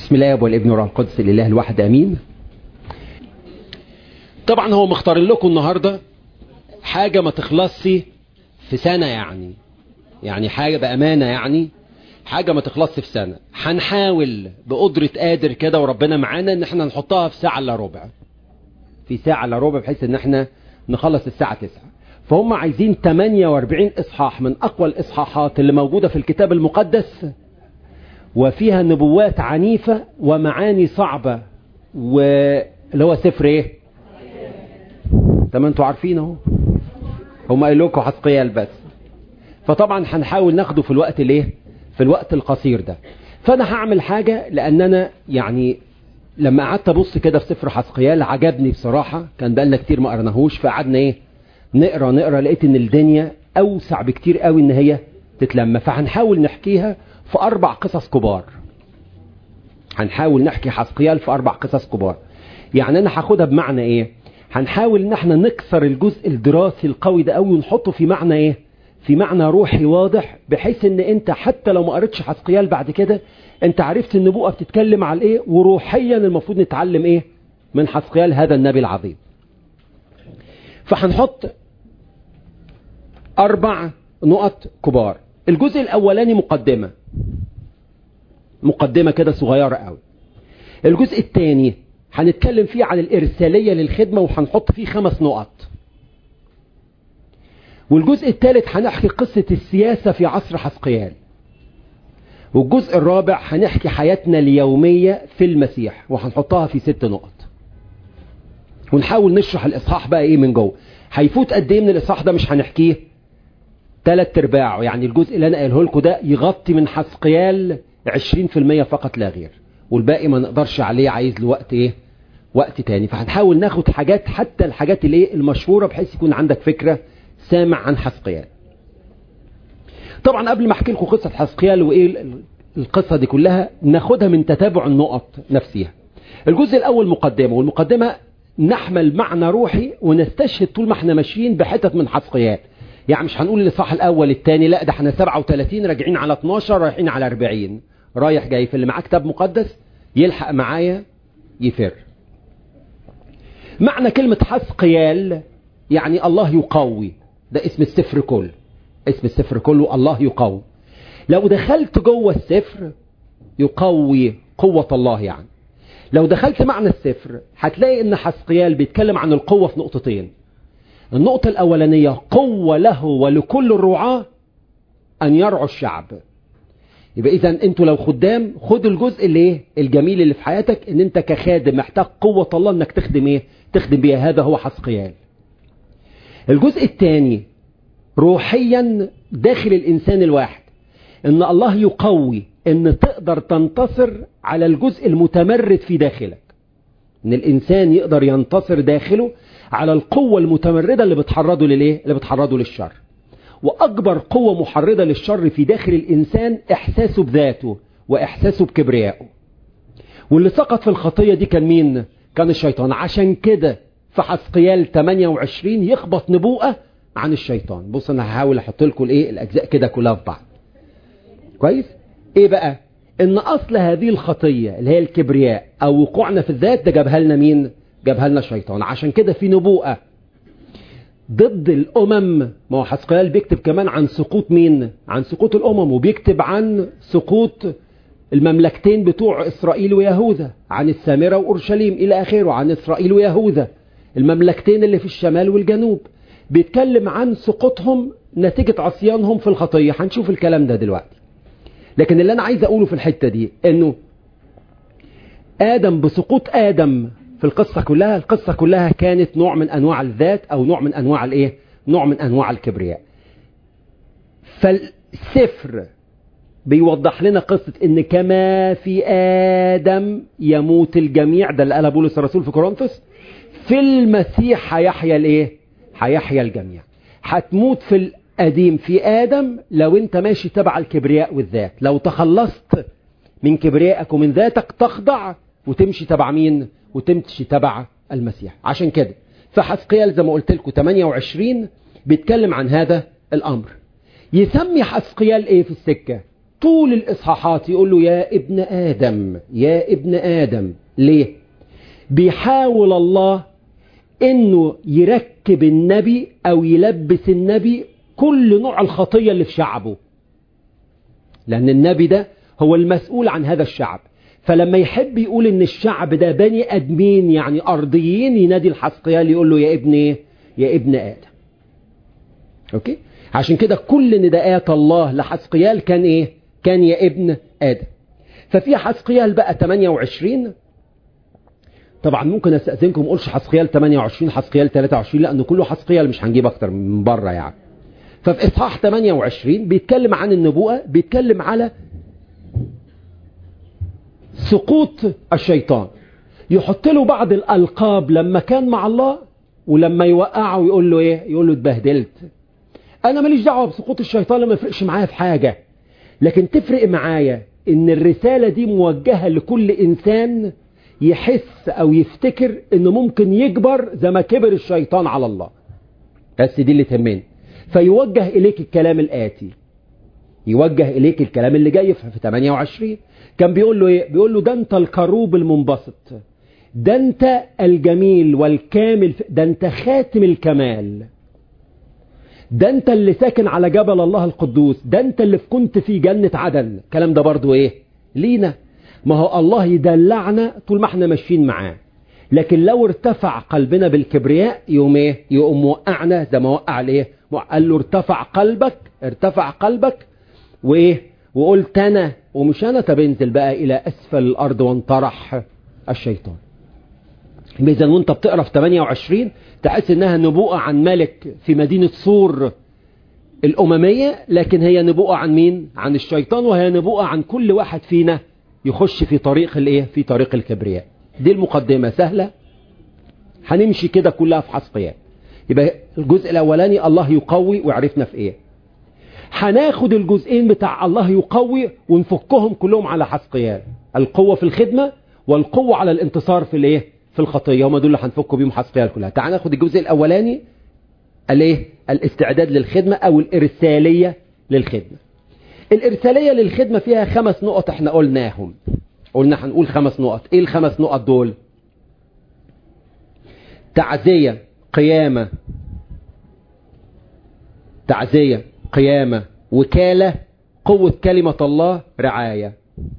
بسم الله والابن والروح القدس الإله الواحد امين. طبعا هو مختار لكم النهارده حاجه ما تخلصش في سنه، يعني حاجه بامانه، يعني حاجه ما تخلصش في سنه. هنحاول بقدره قادر كده وربنا معانا ان احنا نحطها في ساعه الا ربع، في ساعه الا ربع، بحيث ان احنا نخلص الساعه 9. فهم عايزين 48 اصحاح من اقوى الاصحاحات اللي موجوده في الكتاب المقدس، وفيها نبوات عنيفة ومعاني صعبة، واللي هو سفر ايه؟ طب انتوا عارفين اهو، هم قالوا لكم حزقيال بس. فطبعا هنحاول ناخده في الوقت الايه؟ في الوقت القصير ده. فانا هعمل حاجة، لان انا يعني لما قعدت ابص كده في سفر حزقيال عجبني بصراحة، كان بقالنا كتير ما قرناهوش، فقعدنا ايه؟ نقرا لقيت ان الدنيا اوسع بكتير قوي ان هي تتلم. فهنحاول نحكيها في 4 قصص كبار. هنحاول نحكي حزقيال في 4 قصص كبار. يعني انا هاخدها بمعنى ايه؟ هنحاول ان احنا نكسر الجزء الدراسي القوي ده قوي ونحطه في معنى ايه؟ في معنى روحي واضح، بحيث ان انت حتى لو ما قريتش حزقيال بعد كده انت عرفت النبوءة بتتكلم على ايه، وروحيا المفروض نتعلم ايه من حزقيال هذا النبي العظيم. فهنحط 4 نقط كبار. الجزء الاولاني مقدمة كده صغيرة قوي. الجزء الثاني هنتكلم فيه عن الإرسالية للخدمة، وهنحط فيه 5 نقط. والجزء الثالث هنحكي قصة السياسة في عصر حزقيال. والجزء الرابع هنحكي حياتنا اليومية في المسيح، وهنحطها في 6 نقط. ونحاول نشرح الإصحاح بقى ايه من جوه. هيفوت قد ايه من الإصحاح ده مش هنحكيه 3/4، يعني الجزء اللي انا قايله لكم ده يغطي من حزقيال 20% فقط لا غير، والباقي ما نقدرش عليه، عايز له وقت ايه؟ وقت تاني. فهنحاول ناخد حاجات، حتى الحاجات اللي ايه المشهورة، بحيث يكون عندك فكرة سامع عن حزقيال. طبعا قبل ما احكي لكم قصة حزقيال وايه القصة دي كلها، ناخدها من تتابع النقط نفسها. الجزء الاول مقدمة، والمقدمة نحمل معنى روحي ونستشهد طول ما احنا ماشيين بحتت من حزقيال. يعني مش هنقول الاصحاح الاول الثاني، لا، ده احنا 37 راجعين على 12 رايحين على 40، رايح جاي. في اللي معاه كتاب مقدس يلحق معايا يفر. معنى كلمة حزقيال يعني الله يقوي، ده اسم السفر كله. اسم السفر كله الله يقوي. لو دخلت جوه السفر يقوي قوة الله. يعني لو دخلت معنى السفر هتلاقي ان حزقيال بيتكلم عن القوة في نقطتين. النقطة الأولانية قوة له ولكل الرعاة أن يرعوا الشعب. يبقى إذن أنتوا لو خدام، خد الجزء اللي الجميل اللي في حياتك، إن أنت كخادم محتاج قوة الله إنك تخدم إيه؟ تخدم بيها. هذا هو حزقيال. الجزء الثاني روحيا داخل الإنسان الواحد، إن الله يقوي إن تقدر تنتصر على الجزء المتمرد في داخلك. إن الإنسان يقدر ينتصر داخله على القوة المتمردة اللي بتحرضه للإيه؟ اللي بتحرضه للشر. وأكبر قوة محرضة للشر في داخل الإنسان إحساسه بذاته وإحساسه بكبريائه. واللي سقط في الخطية دي كان مين؟ كان الشيطان. عشان كده في حزقيال 28 يخبط نبوءة عن الشيطان. بص أنا هحاول أحط لكم الأجزاء كده كلها في بعض. كويس؟ إيه بقى؟ إن أصل هذه الخطية اللي هي الكبرياء أو وقوعنا في الذات ده جابها لنا مين؟ جابها لنا الشيطان. عشان كده في نبوءة ضد الأمم. ما هو حزقيال بيكتب كمان عن سقوط مين؟ عن سقوط الأمم، وبيكتب عن سقوط المملكتين بتوع إسرائيل ويهوذا، عن السامرة وأورشليم إلى آخره، عن إسرائيل ويهوذا، المملكتين اللي في الشمال والجنوب. بيتكلم عن سقوطهم نتيجة عصيانهم في الخطية. هنشوف الكلام ده دلوقتي. لكن اللي أنا عايز أقوله في الحتة دي إنه آدم، بسقوط آدم في القصة كلها كانت نوع من أنواع الذات، أو نوع من أنواع نوع من أنواع الكبرياء. فالسفر بيوضح لنا قصة إن كما في آدم يموت الجميع، ده اللي قالها بولس الرسول في كورنثوس، في المسيح هيحيا الجميع. هتموت في القديم في آدم لو أنت ماشي تبع الكبرياء والذات. لو تخلصت من كبريائك ومن ذاتك تخضع وتمشي تبع مين؟ وتمشي تبع المسيح. عشان كده فحزقيال زي ما قلت لكم 28 بيتكلم عن هذا الأمر. يسمي حزقيال ايه في السكة؟ طول الإصحاحات يقول له يا ابن آدم يا ابن آدم. ليه؟ بيحاول الله انه يركب النبي او يلبس النبي كل نوع الخطية اللي في شعبه، لان النبي ده هو المسؤول عن هذا الشعب. فلما يحب يقول ان الشعب ده بني ادمين يعني ارضيين، ينادي الحسقيال يقول له يا ابن ايه؟ يا ابن آدم. اوكي؟ عشان كده كل نداءات الله لحسقيال كان ايه؟ كان يا ابن آدم. ففي حسقيال بقى 28. طبعا ممكن استأذنكم اقولش حسقيال 28 حسقيال 23، لانه كله حسقيال مش هنجيب اكتر من بره يعني. ففي اصحاح 28 بيتكلم عن النبوءة، بيتكلم على سقوط الشيطان، يحط له بعض الألقاب لما كان مع الله، ولما يوقعه يقول له ايه؟ يقول له اتبهدلت. انا ماليش دعوه بسقوط الشيطان، ما يفرقش معايا في حاجه، لكن تفرق معايا ان الرساله دي موجهه لكل انسان يحس او يفتكر انه ممكن يكبر زي ما كبر الشيطان على الله. بس دي اللي تهمني. فيوجه اليك الكلام الاتي، يوجه اليك الكلام اللي جاي في 28. كان بيقول له ايه؟ بيقول له ده انت الكروب المنبسط، ده انت الجميل والكامل، ده انت خاتم الكمال، ده انت اللي ساكن على جبل الله القدوس، ده انت اللي كنت في جنة عدن. الكلام ده برضو ايه؟ لينا. ما هو الله يدلعنا طول ما احنا ماشيين معاه، لكن لو ارتفع قلبنا بالكبرياء يوم ايه؟ يقوم موقعنا زي ما وقع الايه؟ قال له ارتفع قلبك، ارتفع قلبك وايه؟ وقلت انا ومش انا، طب انزل بقى الى اسفل الارض وانطرح الشيطان. إذا وانت بتقرا في 28 تحس انها نبوءة عن ملك في مدينة صور الأممية، لكن هي نبوءة عن مين؟ عن الشيطان، وهي نبوءة عن كل واحد فينا يخش في طريق الايه؟ في طريق الكبرياء. دي المقدمة سهلة، هنمشي كده كلها في حسقيال. يبقى الجزء الأولاني الله يقوي، وعرفنا في ايه. هناخد الجزئين بتاع الله يقوي ونفكهم كلهم على حسقيال، القوة في الخدمة والقوة على الانتصار في الايه؟ في الخطية. هم دول اللي هنفكوا بيهم حسقيال كلها. تعال ناخد الجزء الأولاني الايه؟ الاستعداد للخدمة او الإرسالية للخدمة. الإرسالية للخدمة فيها 5 نقط احنا قلناهم. قلنا هنقول 5 نقط. ايه ال5 نقط دول؟ تعزية، قيامة، تعزية، قيامة، وكالة، قوة كلمة الله، رعاية.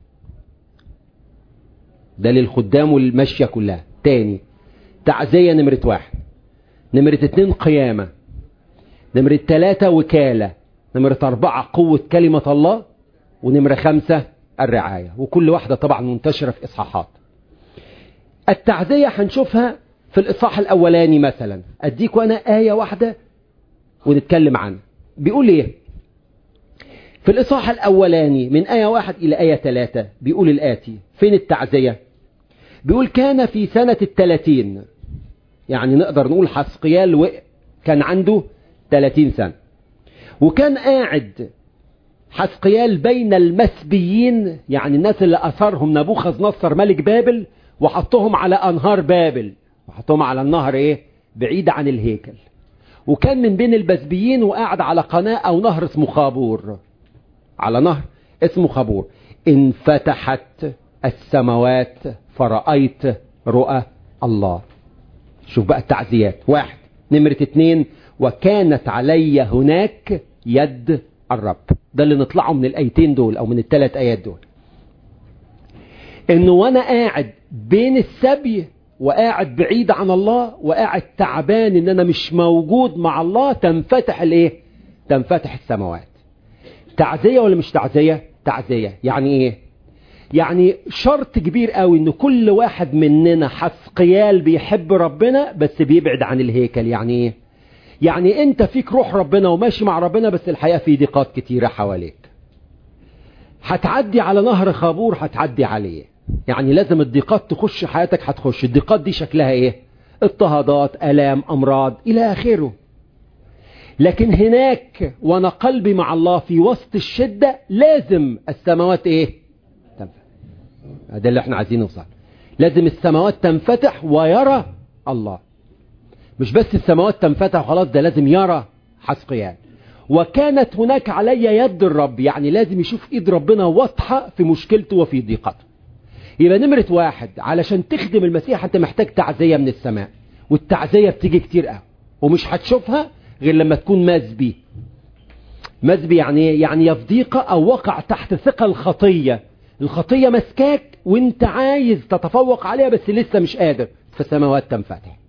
ده للخدام والمشية كلها. تاني، تعزية نمرة 1، نمرة 2 قيامة، نمرة 3 وكالة، نمرة 4 قوة كلمة الله، ونمرة 5 الرعاية. وكل واحدة طبعا منتشرة في إصحاحات. التعزية هنشوفها في الإصحاح الأولاني مثلا. أديك وأنا آية واحدة ونتكلم عنها. بيقول إيه في الإصحاح الأولاني من آية 1 إلى آية 3؟ بيقول الآتي. فين التعزية؟ بيقول كان في سنة 30، يعني نقدر نقول حسقيال كان عنده 30 سنة، وكان قاعد حسقيال بين المسبيين، يعني الناس اللي أثرهم نبوخذ نصر ملك بابل وحطهم على أنهار بابل، وحطهم على النهر إيه؟ بعيد عن الهيكل. وكان من بين المسبيين وقاعد على قناة أو نهر اسمه خابور، على نهر اسمه خابور. انفتحت السماوات فرأيت رؤى الله. شوف بقى التعزيات. 1. نمرة 2 وكانت علي هناك يد الرب. ده اللي نطلعه من الآيتين دول أو من ال3 آيات دول، إنه وأنا قاعد بين السبي وقاعد بعيد عن الله وقاعد تعبان إن أنا مش موجود مع الله، تنفتح الإيه؟ تنفتح السماوات. تعزية ولا مش تعزية؟ تعزية. يعني إيه؟ يعني شرط كبير قوي إن كل واحد مننا حسقيال بيحب ربنا بس بيبعد عن الهيكل. يعني إيه؟ يعني أنت فيك روح ربنا وماشي مع ربنا، بس الحقيقة في ضيقات كتيرة حواليك. هتعدي على نهر خابور، هتعدي عليه، يعني لازم الضيقات تخش حياتك، هتخش. الضيقات دي شكلها إيه؟ اضطهادات، آلام، أمراض إلى آخره. لكن هناك وانا قلبي مع الله في وسط الشدة لازم السماوات ايه؟ تنفتح. هذا اللي احنا عايزين نوصل. لازم السماوات تنفتح ويرى الله. مش بس السماوات تنفتح وخلاص، ده لازم يرى حسقيال. وكانت هناك علي يد الرب، يعني لازم يشوف ايد ربنا واضحة في مشكلته وفي ضيقته. يبقى نمرة واحد، علشان تخدم المسيح انت محتاج تعزية من السماء، والتعزية بتيجي كتير قوي ومش هتشوفها غير لما تكون مزبي. مزبي يعني يا في ضيقة او وقع تحت ثقل الخطية مسكاك وانت عايز تتفوق عليها بس لسه مش قادر، فالسماوات تنفتح.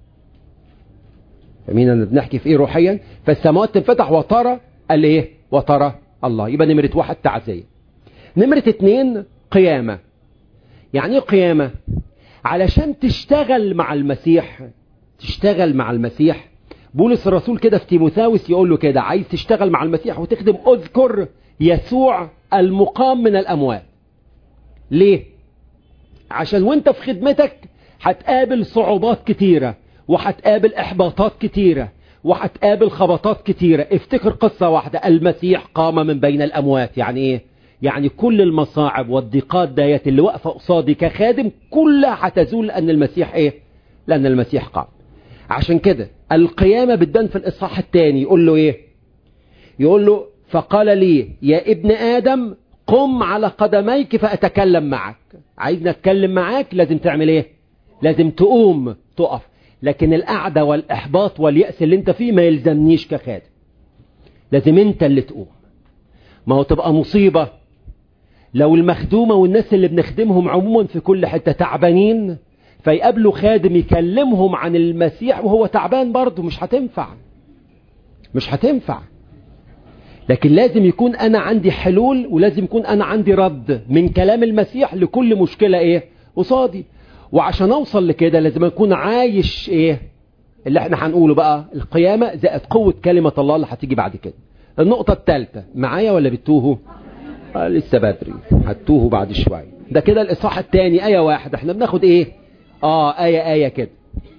فمين بنحكي في ايه روحيا؟ فالسماوات تنفتح وترى الايه؟ وترى الله. يبقى نمرة واحد تعزية. نمرة اتنين قيامة. يعني ايه قيامة؟ علشان تشتغل مع المسيح. بولس الرسول كده في تيموثاوس يقول له كده، عايز تشتغل مع المسيح وتخدم اذكر يسوع المقام من الاموات. ليه؟ عشان وانت في خدمتك هتقابل صعوبات كتيرة، وهتقابل احباطات كتيرة، وهتقابل خبطات كتيرة. افتكر قصة واحدة، المسيح قام من بين الاموات. يعني ايه؟ يعني كل المصاعب والضيقات ديت اللي واقفة قصادي كخادم كلها هتزول لأن المسيح ايه؟ لأن المسيح قام. عشان كده القيامة بتبان في الإصحاح الثاني. يقول له ايه؟ يقول له فقال لي يا ابن آدم قم على قدميك فأتكلم معك. عايزنا أتكلم معاك لازم تعمل ايه؟ لازم تقوم تقف. لكن القعدة والإحباط واليأس اللي انت فيه ما يلزمنيش كخادم، لازم انت اللي تقوم. ما هو تبقى مصيبة لو المخدومة والناس اللي بنخدمهم عموما في كل حتة تعبانين، فيقابلوا خادم يكلمهم عن المسيح وهو تعبان برضه. مش هتنفع. لكن لازم يكون أنا عندي حلول، ولازم يكون أنا عندي رد من كلام المسيح لكل مشكلة ايه قصادي. وعشان أوصل لكده لازم أكون عايش ايه اللي احنا هنقوله بقى، القيامة زائد قوة كلمة الله اللي هتيجي بعد كده. النقطة الثالثة معايا ولا بتوهوا؟ لسه بدري، هتوهوا بعد شوية. ده كده الإصحاح الثاني آية واحد. احنا بناخد ايه؟ آية كده.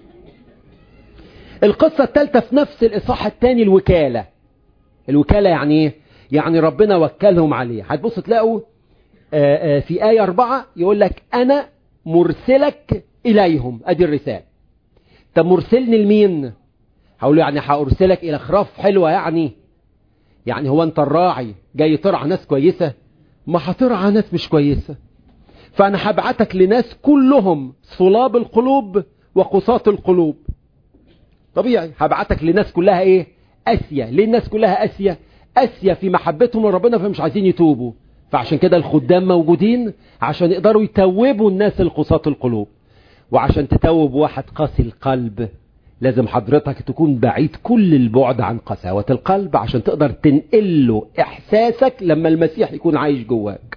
القصة الثالثة في نفس الإصحاح الثاني، الوكالة يعني ايه؟ يعني ربنا وكلهم عليه. هتبص تلاقوا في آية 4 يقول لك أنا مرسلك إليهم. أدي الرسالة. طب مرسلني لمين؟ هقول له يعني هأرسلك إلى خراف حلوة. يعني هو أنت الراعي جاي ترعى ناس كويسة؟ ما هترعى ناس مش كويسة. فأنا هبعتك لناس كلهم صلاب القلوب وقساة القلوب. طبيعي هبعتك لناس كلها ايه؟ قاسية. ليه الناس كلها قاسية في محبتهم لربنا، فمش عايزين يتوبوا. فعشان كده الخدام موجودين عشان يقدروا يتوبوا الناس القساة القلوب. وعشان تتوب واحد قاسي القلب لازم حضرتك تكون بعيد كل البعد عن قساوة القلب، عشان تقدر تنقله إحساسك لما المسيح يكون عايش جواك.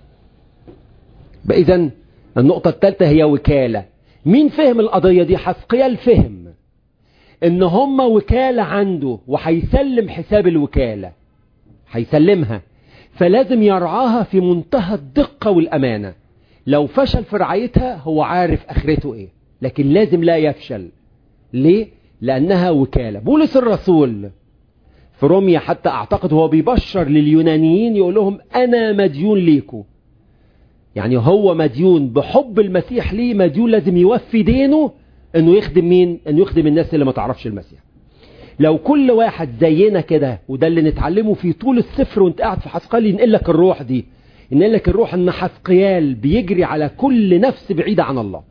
إذن النقطة الثالثة هي وكالة. مين فهم القضية دي؟ حزقيال فهم إن هم وكالة عنده وهيسلم حساب الوكالة، هيسلمها، فلازم يرعاها في منتهى الدقة والأمانة. لو فشل في رعايتها هو عارف آخرته إيه، لكن لازم لا يفشل. ليه؟ لأنها وكالة. بولس الرسول في روميا حتى أعتقد هو بيبشر لليونانيين يقول لهم أنا مديون ليكم. يعني هو مديون بحب المسيح ليه، مديون لازم يوفي دينه انه يخدم مين؟ انه يخدم الناس اللي ما تعرفش المسيح. لو كل واحد زينا كده، وده اللي نتعلمه في طول السفر وانت قاعد في حزقيال، ينقل لك الروح دي، ينقل لك الروح ان حزقيال بيجري على كل نفس بعيدة عن الله.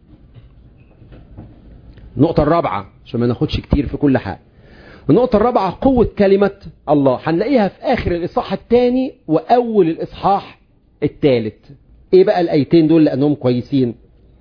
النقطة الرابعة عشان ما ناخدش كتير في كل حاجة. النقطة الرابعة قوة كلمة الله، هنلاقيها في آخر الإصحاح الثاني وأول الإصحاح الثالث. ايه بقى الآيتين دول لأنهم كويسين؟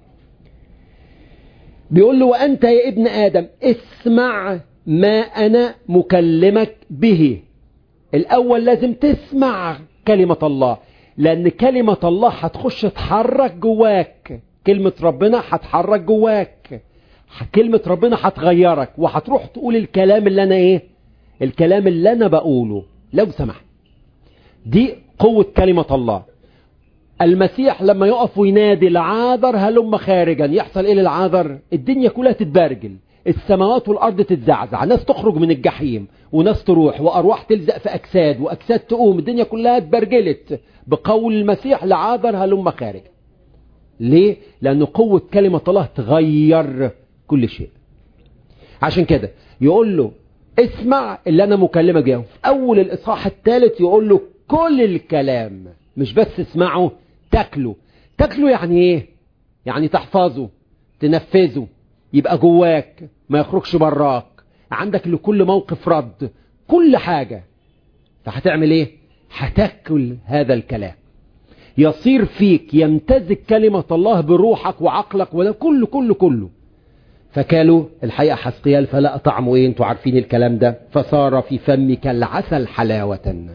بيقول له وأنت يا ابن آدم اسمع ما أنا مكلمك به. الأول لازم تسمع كلمة الله، لأن كلمة الله هتخش تحرك جواك. كلمة ربنا هتحرك جواك، كلمة ربنا هتغيرك، وهتروح تقول الكلام اللي أنا الكلام اللي أنا بقوله لو سمحت. دي قوة كلمة الله. المسيح لما يقف وينادي لعاذر هلم خارجا، يحصل ايه للعاذر؟ الدنيا كلها تتبرجل، السماوات والارض تتزعزع، ناس تخرج من الجحيم وناس تروح، وارواح تلزق في اجساد واجساد تقوم، الدنيا كلها اتبرجلت بقول المسيح لعاذر هلم خارجا. ليه؟ لأن قوة كلمة الله تغير كل شيء. عشان كده يقول له اسمع اللي انا مكلمك بيه. في اول الاصحاح الثالث يقول له كل الكلام، مش بس اسمعه، تاكله. تاكله يعني ايه؟ يعني تحفظه، تنفذه، يبقى جواك، ما يخرجش براك، عندك لكل موقف رد، كل حاجة. فهتعمل ايه؟ هتاكل هذا الكلام، يصير فيك، يمتزج كلمة الله بروحك وعقلك، وده كله كله كله. فكالوا الحقيقة حسقيال فلا طعمه ايه؟ انتوا عارفين الكلام ده. فصار في فمي كالعسل حلاوة.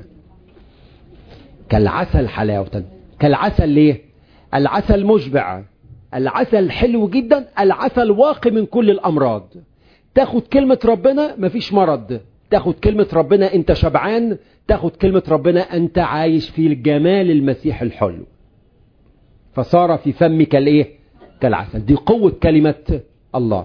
كالعسل حلاوة. كالعسل ليه؟ العسل مشبع، العسل حلو جدا، العسل واقي من كل الأمراض. تاخد كلمة ربنا مفيش مرض، تاخد كلمة ربنا انت شبعان، تاخد كلمة ربنا انت عايش في الجمال المسيح الحلو. فصار في فمك الايه؟ كالعسل. دي قوة كلمة الله.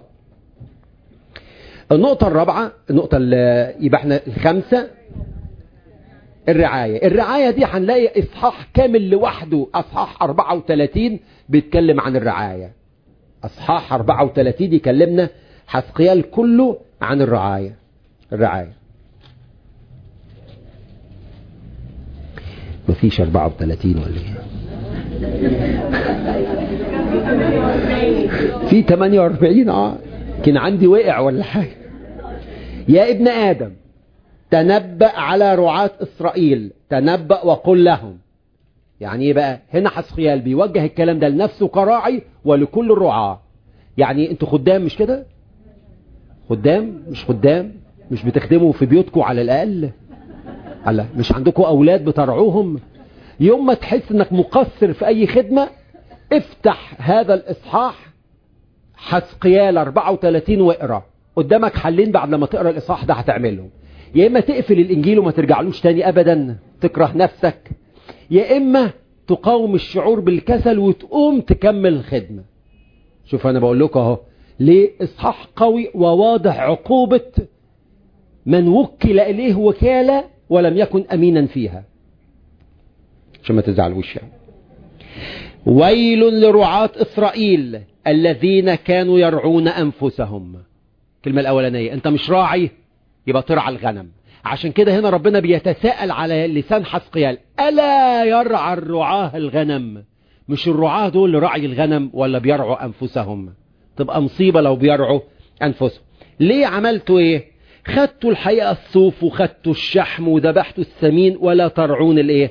النقطة الرابعة، النقطة اللي يبقى احنا الخامسة، الرعاية. الرعاية دي هنلاقي اصحاح كامل لوحده، اصحاح 34 بيتكلم عن الرعاية. اصحاح 34 يكلمنا حسقيال كله عن الرعاية. الرعاية مفيش 34 ولا ايه؟ في 48. كان عندي وقع ولا حاجة. يا ابن آدم تنبأ على رعاة إسرائيل، تنبأ وقل لهم. يعني ايه بقى؟ هنا حسقيال بيوجه الكلام ده لنفسه كراعي ولكل الرعاة. يعني انتوا خدام مش كده؟ خدام مش خدام؟ مش بتخدموا في بيوتكم على الأقل؟ هلا مش عندكم أولاد بترعوهم؟ يوم ما تحس انك مقصر في أي خدمة، افتح هذا الإصحاح حسقيال 34 واقرأ. قدامك حلين بعد لما تقرأ الإصحاح ده هتعملهم. يا إما تقفل الإنجيل وما ترجعلوش تاني أبدا، تكره نفسك، يا إما تقاوم الشعور بالكسل وتقوم تكمل الخدمة. شوف أنا بقول لكم أهو ليه إصحاح قوي وواضح عقوبة من وكل إليه وكالة ولم يكن أمينا فيها، عشان ما تزعلوش يعني. ويل لرعاة إسرائيل الذين كانوا يرعون أنفسهم. الكلمة الأولانية، أنت مش راعي يبقى ترعى الغنم. عشان كده هنا ربنا بيتساءل على لسان حسقيال، ألا يرعى الرعاة الغنم؟ مش الرعاة دول اللي رعي الغنم ولا بيرعوا أنفسهم؟ تبقى مصيبة لو بيرعوا أنفسهم. ليه عملتوا إيه؟ خدتوا الحقيقة الصوف وخدتوا الشحم وذبحتوا السمين ولا ترعون الإيه؟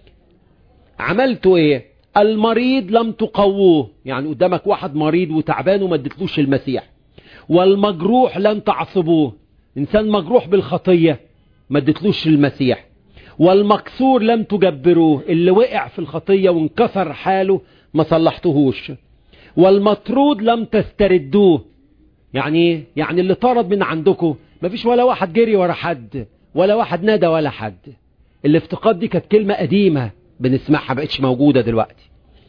عملتوا إيه؟ المريض لم تقووه، يعني قدامك واحد مريض وتعبان وما اديتلوش المسيح. والمجروح لم تعصبوه، إنسان مجروح بالخطية ما اديتلوش المسيح. والمكسور لم تجبروه، اللي وقع في الخطية وانكسر حاله ما صلحتهوش. والمطرود لم تستردوه، يعني اللي طرد من عندكم ما فيش ولا واحد جري ورا حد ولا واحد نادى ولا حد. الافتقاد دي كانت كلمة قديمة بنسمعها، بقتش موجودة دلوقتي.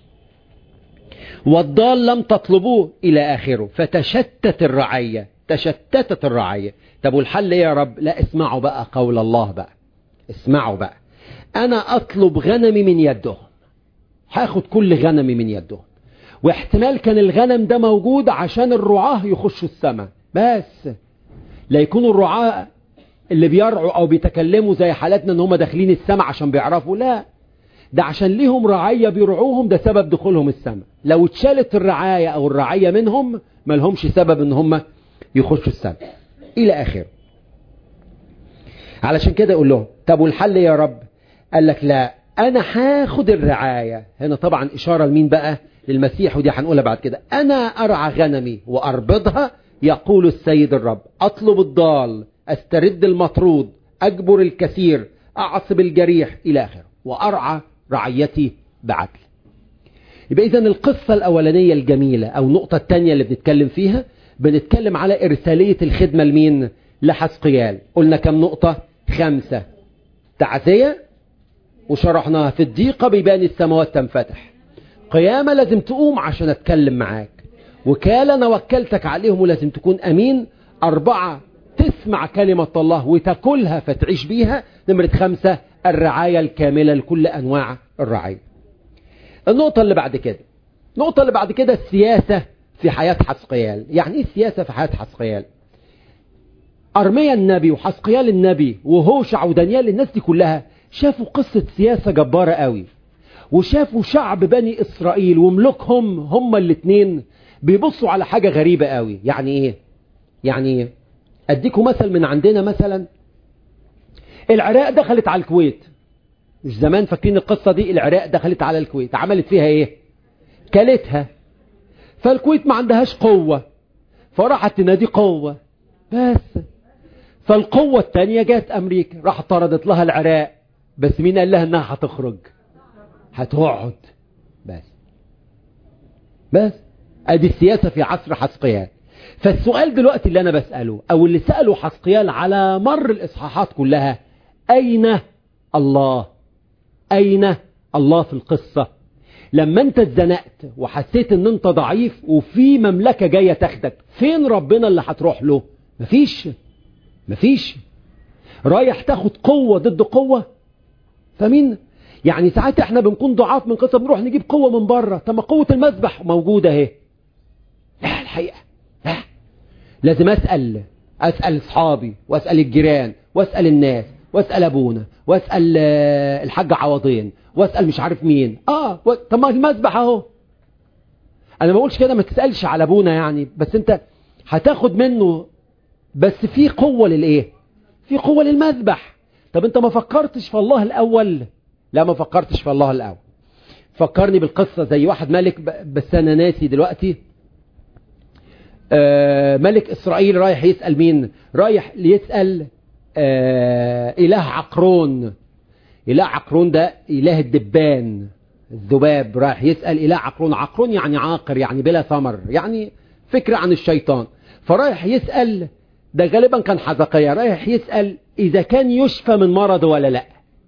والضال لم تطلبوه إلى آخره. فتشتت الرعية، تشتتت الرعية. طب والحل ايه يا رب؟ لا، اسمعوا بقى قول الله بقى، اسمعوا بقى. أنا أطلب غنمي من يدهم، هاخد كل غنمي من يدهم. واحتمال كان الغنم ده موجود عشان الرعاة يخشوا السماء، بس لا يكونوا الرعاة اللي بيرعوا أو بيتكلموا زي حالاتنا ان هم داخلين السماء عشان بيعرفوا، لا، ده عشان ليهم رعاية بيرعوهم، ده سبب دخولهم السماء. لو اتشالت الرعاية أو الرعاية منهم ما لهمش سبب ان هم يخشوا السماء إلى آخره. علشان كده يقول لهم طب والحل يا رب؟ قال لك لا، أنا هاخد الرعاية. هنا طبعا إشارة لمين بقى؟ للمسيح، ودي هنقولها بعد كده. أنا أرعى غنمي وأربضها، يقول السيد الرب. أطلب الضال، أسترد المطرود، أجبر الكثير، أعصب الجريح إلى آخره، وأرعى رعيتي بعدل. يبقى إذن القصة الأولانية الجميلة أو النقطة الثانية اللي بنتكلم فيها، بنتكلم على إرسالية الخدمة لمين؟ لحسقيال. قلنا كم نقطة؟ 5. تعزية، وشرحناها في الضيقة بيبان السماوات تنفتح. قيامة، لازم تقوم عشان أتكلم معاك. وكالة، أنا وكلتك عليهم ولازم تكون أمين. 4، تسمع كلمة الله وتاكلها فتعيش بيها. نمرة 5، الرعاية الكاملة لكل أنواع الرعاية. النقطة اللي بعد كده السياسة في حياة حسقيال. يعني إيه السياسة في حياة حسقيال؟ أرميا النبي وحزقيال النبي وهوشع ودانيال، الناس دي كلها شافوا قصة سياسة جبارة قوي، وشافوا شعب بني إسرائيل وملوكهم هما الاتنين بيبصوا على حاجة غريبة قوي. يعني ايه؟ يعني اديكم مثل من عندنا. مثلا العراق دخلت على الكويت، مش زمان فاكرين القصة دي؟ العراق دخلت على الكويت، عملت فيها ايه؟ كلتها. فالكويت ما عندهاش قوة، فراحت تنادي قوة بس. فالقوة التانية جات أمريكا، راح طردت لها العراق، بس مين قال لها انها هتخرج؟ هتقعد بس. ادي السياسة في عصر حزقيال. فالسؤال دلوقتي اللي انا بسأله، او اللي سأله حزقيال على مر الاصحاحات كلها، اين الله؟ اين الله في القصة؟ لما انت اتزنقت وحسيت ان انت ضعيف وفي مملكة جاية تاخدك، فين ربنا اللي هتروح له؟ مفيش. رايح تاخد قوة ضد قوة. فمين يعني ساعات احنا بنكون ضعاف من قصة بنروح نجيب قوة من بره. طب ما قوة المذبح موجودة اهي. لا الحقيقة لا، لازم اسأل اصحابي، واسأل الجيران، واسأل الناس، واسأل ابونا، واسأل الحاج عوضين، واسأل مش عارف مين. طب ما المذبح اهو. انا ما بقولش كده ما تسألش على ابونا يعني، بس انت هتاخد منه، بس في قوة للايه؟ في قوة للمذبح. طب انت ما فكرتش في الله الاول؟ لا ما فكرتش في الله الاول. فكرني بالقصة زي واحد ملك، بس انا ناسي دلوقتي. ملك اسرائيل رايح يسأل مين؟ رايح يسأل اله عقرون. اله عقرون ده اله الدبان، الذباب. رايح يسأل اله عقرون. عقرون يعني عاقر، يعني بلا ثمر، يعني فكرة عن الشيطان. فرايح يسأل، ده غالبا كان حزقيا، رايح يسأل اذا كان يشفى من مرض ولا لا.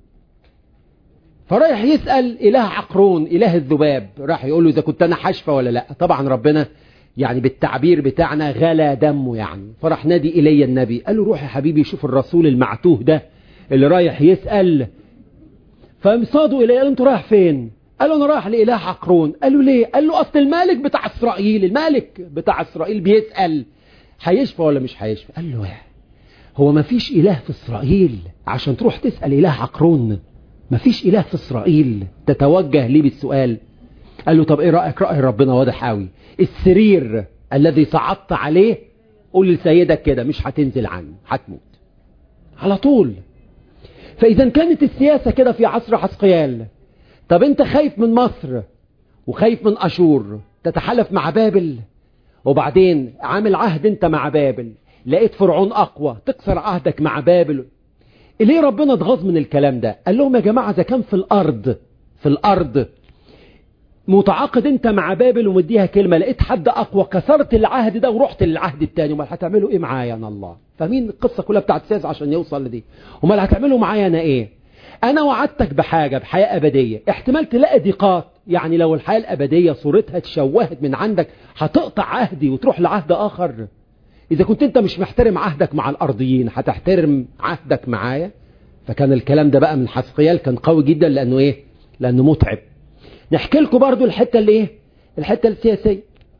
فرايح يسأل اله عقرون اله الذباب، راح يقول له اذا كنت انا حشفى ولا لا. طبعا ربنا يعني بالتعبير بتاعنا غلى دمه يعني. فراح نادي إلي النبي، قال له روح يا حبيبي شوف الرسول المعتوه ده اللي رايح يسأل. فامصادوا إلي، قال انتوا رايح فين؟ قال له انا رايح لإله عقرون. قال له ليه؟ قال له اصل الملك بتاع اسرائيل، الملك بتاع اسرائيل بيسأل هيشفى ولا مش هيشفى. قال له هو ما فيش إله في اسرائيل عشان تروح تسأل إله عقرون؟ ما فيش إله في اسرائيل تتوجه ليه بالسؤال؟ قال له طب ايه رأيك؟ رأي ربنا واضح قوي. السرير الذي صعدت عليه قول لسيدك كده مش هتنزل عنه، هتموت على طول. فإذا كانت السياسة كده في عصر حزقيال، طب انت خايف من مصر وخايف من أشور، تتحالف مع بابل، وبعدين عامل عهد انت مع بابل، لقيت فرعون أقوى، تكسر عهدك مع بابل. ليه ربنا اتغاظ من الكلام ده؟ قال لهم يا جماعة إذا كان في الأرض متعاقد انت مع بابل ومديها كلمة، لقيت حد اقوى، كسرت العهد ده ورحت للعهد التاني، امال هتعملوا ايه معايا انا الله؟ فمين القصة كلها بتاعت السياسة عشان يوصل لدي؟ امال هتعملوا معايا انا ايه؟ انا وعدتك بحاجة، بحياة ابدية، احتمال تلاقي ضيقات، يعني لو الحياة الابدية صورتها تشوهت من عندك هتقطع عهدي وتروح لعهد اخر. اذا كنت انت مش محترم عهدك مع الارضيين هتحترم عهدك معايا؟ فكان الكلام ده بقى من حزقيال كان قوي جدا، لانه ايه؟ لانه متعب. نحكي لكم برضو الحتة اللي ايه؟ الحتة السياسية.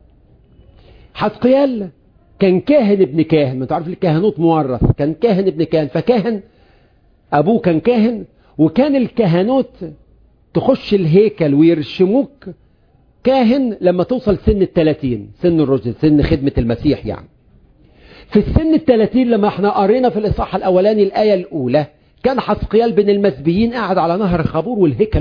حزقيال كان كاهن ابن كاهن، ما تعرف الكهنوت مورث، كان كاهن ابن كاهن، فكاهن ابوه كان كاهن، وكان الكهنوت تخش الهيكل ويرشموك كاهن لما توصل سن 30، سن الرشد، سن خدمة المسيح يعني. في السن 30 لما احنا قرينا في الإصحاح الأولاني الآية الأولى، كان حزقيال بين المسبيين قاعد على نهر خابور والهيكل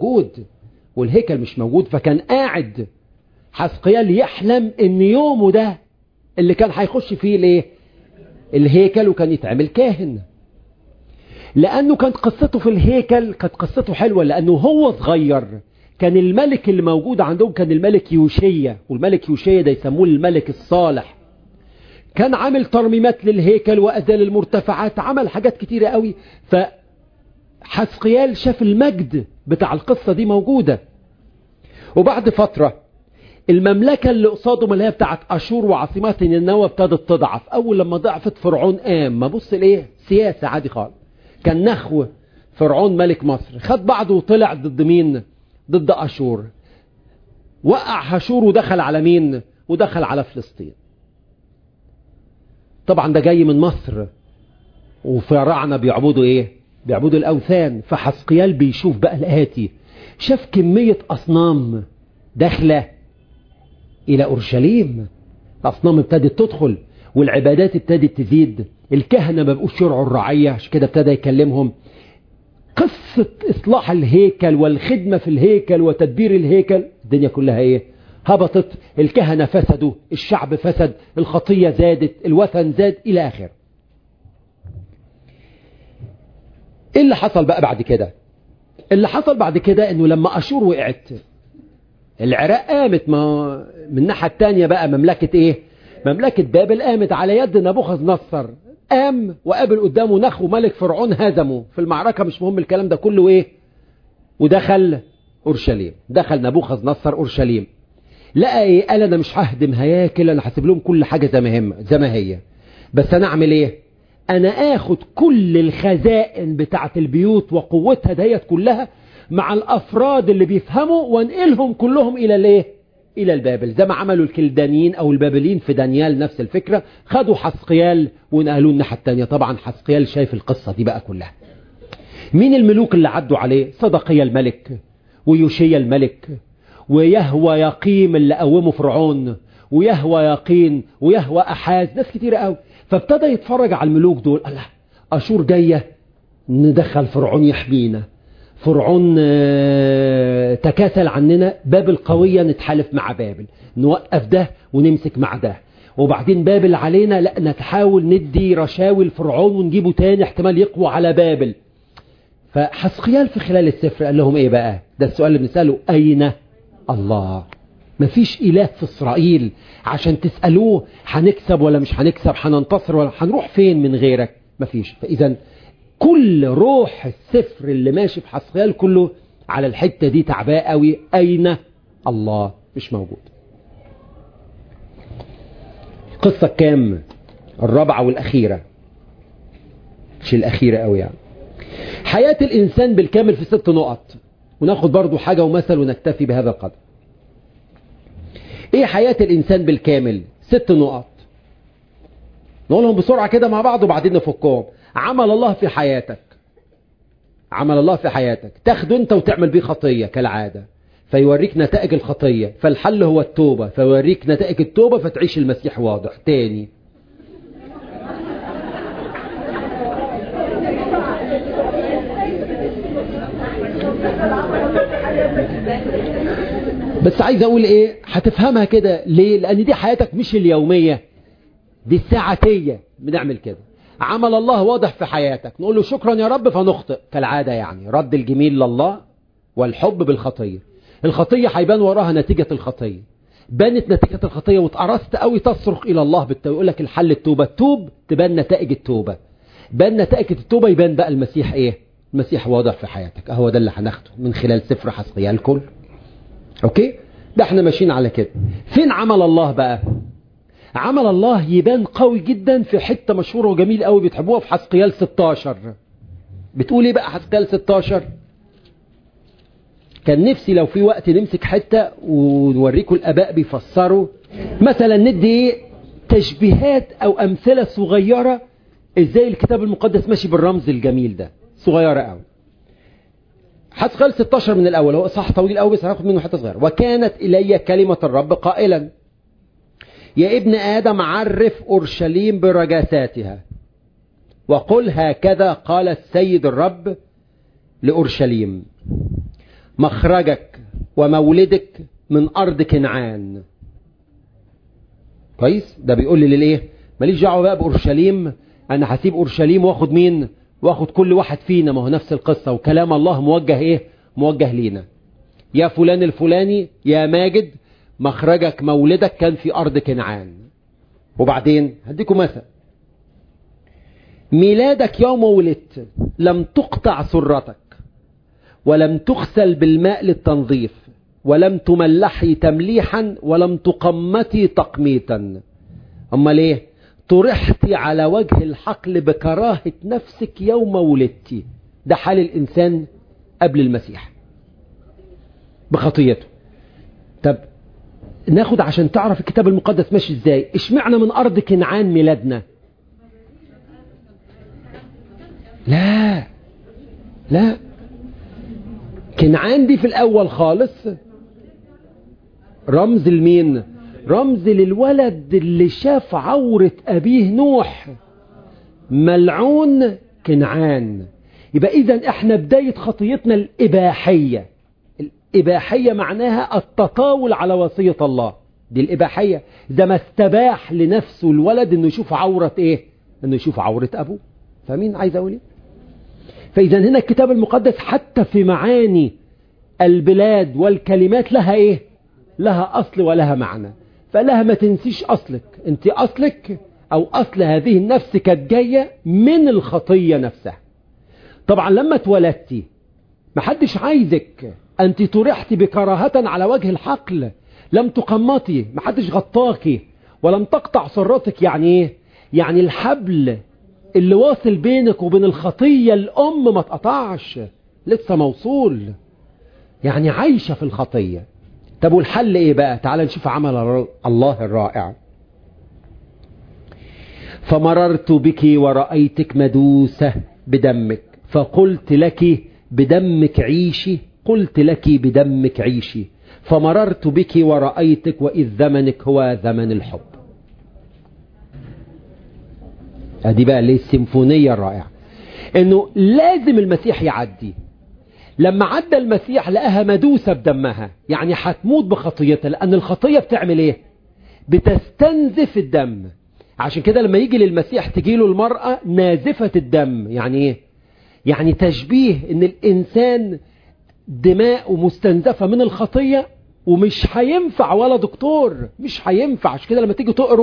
مش موجود، فكان قاعد حزقيال يحلم ان يومه ده اللي كان هيخش فيه الايه؟ الهيكل، وكان يتعمل كاهن. لانه كانت قصته في الهيكل كانت قصته حلوة، لانه هو صغير كان الملك اللي موجود عندهم كان الملك يوشيا، والملك يوشيا ده يسموه الملك الصالح. كان عامل ترميمات للهيكل وأزال المرتفعات، عمل حاجات كتيرة قوي. فحزقيال شاف المجد بتاع القصة دي موجودة. وبعد فترة المملكة اللي قصادهم اللي هي بتاعت أشور وعاصمات نينوى ابتدت تضعف. أول لما ضعفت فرعون قام، ما بص ليه؟ سياسة عادي خالص. كان نخوة فرعون ملك مصر، خد بعضه وطلع ضد مين؟ ضد أشور. وقع أشور ودخل على مين؟ ودخل على فلسطين. طبعا ده جاي من مصر، وفراعنة بيعبدوا ايه؟ بيعبدوا الاوثان. فحزقيال بيشوف بقى الآتي، شاف كمية اصنام داخلة الى اورشليم. الاصنام ابتدت تدخل والعبادات ابتدت تزيد، الكهنة ما بقوش يرعوا الرعية، عشان كده ابتدى يكلمهم. قصة اصلاح الهيكل والخدمة في الهيكل وتدبير الهيكل، الدنيا كلها ايه؟ هبطت. الكهنة فسدوا، الشعب فسد، الخطية زادت، الوثن زاد الى اخر. ايه اللي حصل بقى بعد كده؟ اللي حصل بعد كده انه لما اشور وقعت، العراق قامت. ما من الناحية التانية بقى مملكة ايه؟ مملكة بابل قامت على يد نبوخذ نصر. قام وقابل قدامه نخو ملك فرعون، هزمه في المعركة. مش مهم الكلام ده كله ايه، ودخل اورشليم. دخل نبوخذ نصر اورشليم، لقى ايه؟ قال انا مش ههدم هياكل، انا هسيب لهم كل حاجة زي ما هي، بس انا اعمل ايه؟ انا اخد كل الخزائن بتاعت البيوت وقوتها ديت كلها مع الافراد اللي بيفهموا، وانقلهم كلهم الى الايه؟ الى البابل، زي ما عملوا الكلدانيين او البابليين في دانيال. نفس الفكرة، خدوا حزقيال ونقلوه الناحية التانية. طبعا حزقيال شايف القصة دي بقى كلها. مين الملوك اللي عدوا عليه؟ صدقيا الملك، ويوشيا الملك، ويهوى يقيم اللي قومه فرعون، ويهوى يقين، ويهوى أحاز، ناس كتير قوي. فابتدى يتفرج على الملوك دول. الله، أشور جاية، ندخل فرعون يحمينا. فرعون تكاسل عننا، بابل قوية، نتحالف مع بابل، نوقف ده ونمسك مع ده. وبعدين بابل علينا، لا نتحاول ندي رشاوي لفرعون ونجيبه تاني، احتمال يقوى على بابل. فحزقيال في خلال السفر قال لهم ايه بقى؟ ده السؤال اللي بنسأله، أين الله؟ مفيش إله في إسرائيل عشان تسألوه هنكسب ولا مش هنكسب، هننتصر ولا هنروح فين من غيرك؟ مفيش. فإذا كل روح السفر اللي ماشي في حزقيال كله على الحتة دي تعباه قوي. أين الله؟ مش موجود. قصة كام؟ الرابعة والأخيرة، مش الأخيرة قوي يعني. حياة الإنسان بالكامل في 6 نقط، وناخد برضو حاجة ومثل ونكتفي بهذا القدر. ايه حياة الإنسان بالكامل؟ 6 نقط، نقولهم بسرعة كده مع بعض وبعدين نفكهم. عمل الله في حياتك، عمل الله في حياتك، تاخده انت وتعمل بيه خطية كالعادة فيوريك نتائج الخطية، فالحل هو التوبة فيوريك نتائج التوبة فتعيش المسيح واضح. تاني، بس عايز اقول ايه، هتفهمها كده ليه؟ لان دي حياتك مش اليومية، دي الساعتية. بنعمل كده، عمل الله واضح في حياتك، نقول له شكرا يا رب فنخطئ كالعادة، يعني رد الجميل لله والحب بالخطية. الخطية هيبان وراها نتيجة الخطية، بانت نتيجة الخطية واتقرصت قوي، تصرخ الى الله بالتوبة. يقول لك الحل التوبة، توب تبان نتائج التوبة، بان نتائج التوبة يبان بقى المسيح ايه؟ المسيح واضح في حياتك. اهو ده اللي هناخده من خلال سفر حزقيال كله. اوكي، ده احنا ماشيين على كده. فين عمل الله بقى؟ عمل الله يبان قوي جدا في حتة مشهورة وجميل قوي بتحبوها في حزقيال 16. بتقول ايه بقى حزقيال 16؟ كان نفسي لو في وقت نمسك حتة ونوريكم الآباء بيفسروا، مثلا ندي تشبيهات أو أمثلة صغيرة إزاي الكتاب المقدس ماشي بالرمز الجميل ده، صغيرة قوي. حزقيال 16 من الأول، هو صح طويل قوي بس هناخد منه حتة صغيرة. وكانت إلي كلمة الرب قائلا يا ابن آدم عرف أورشليم برجاساتها وقل هكذا قال السيد الرب لأورشليم مخرجك ومولدك من أرض كنعان. كويس، ده بيقول لي للإيه؟ ماليش دعوه بقى بأورشليم، أنا هسيب أورشليم واخد مين؟ واخد كل واحد فينا، ما هو نفس القصة، وكلام الله موجه إيه؟ موجه لينا. يا فلان الفلاني، يا ماجد، مخرجك مولدك كان في أرض كنعان. وبعدين هديكم مثل، ميلادك يوم ولدت لم تقطع سرتك ولم تغسل بالماء للتنظيف ولم تملحي تمليحا ولم تقمتي تقميتا. أما ليه؟ طرحتي على وجه الحقل بكراهة نفسك يوم ولدتي. ده حال الإنسان قبل المسيح بخطيته. طب ناخد عشان تعرف الكتاب المقدس ماشي ازاي، اشمعنا من أرض كنعان ميلادنا؟ لا لا، كنعان دي في الأول خالص رمز لمين؟ رمز للولد اللي شاف عورة أبيه نوح، ملعون كنعان. يبقى إذن احنا بداية خطيتنا الإباحية. الإباحية معناها التطاول على وصية الله، دي الإباحية. إذا ما استباح لنفسه الولد إنه يشوف عورة إيه؟ إنه يشوف عورة أبوه. فمين عايز أقول إيه؟ فإذا هنا الكتاب المقدس حتى في معاني البلاد والكلمات لها إيه؟ لها أصل ولها معنى. فلها ما تنسيش أصلك، أنت أصلك أو أصل هذه النفس كانت جاية من الخطية نفسها. طبعا لما اتولدتي محدش عايزك، أنت طرحتي بكراهة على وجه الحقل، لم تقمطي، محدش غطاكي ولم تقطع سرتك. يعني إيه؟ يعني الحبل اللي واصل بينك وبين الخطية الأم ما اتقطعش، لسه موصول، يعني عايشة في الخطية. طب والحل إيه بقى؟ تعال نشوف عمل الله الرائع. فمررت بك ورأيتك مدوسة بدمك فقلت لك بدمك عيشي، قلت لك بدمك عيشي. فمررت بك ورأيتك وإذ زمنك هو زمن الحب. هذه بقى ليه السيمفونية الرائعة، انه لازم المسيح يعدي. لما عدى المسيح لقاها مدوسة بدمها، يعني هتموت بخطيتها، لأن الخطية بتعمل ايه؟ بتستنزف الدم. عشان كده لما يجي للمسيح تجيله المرأة نازفة الدم. يعني ايه؟ يعني تشبيه ان الانسان دماء مستنزفة من الخطية، ومش هينفع ولا دكتور، مش هينفع. عشان كده لما تيجي تقروا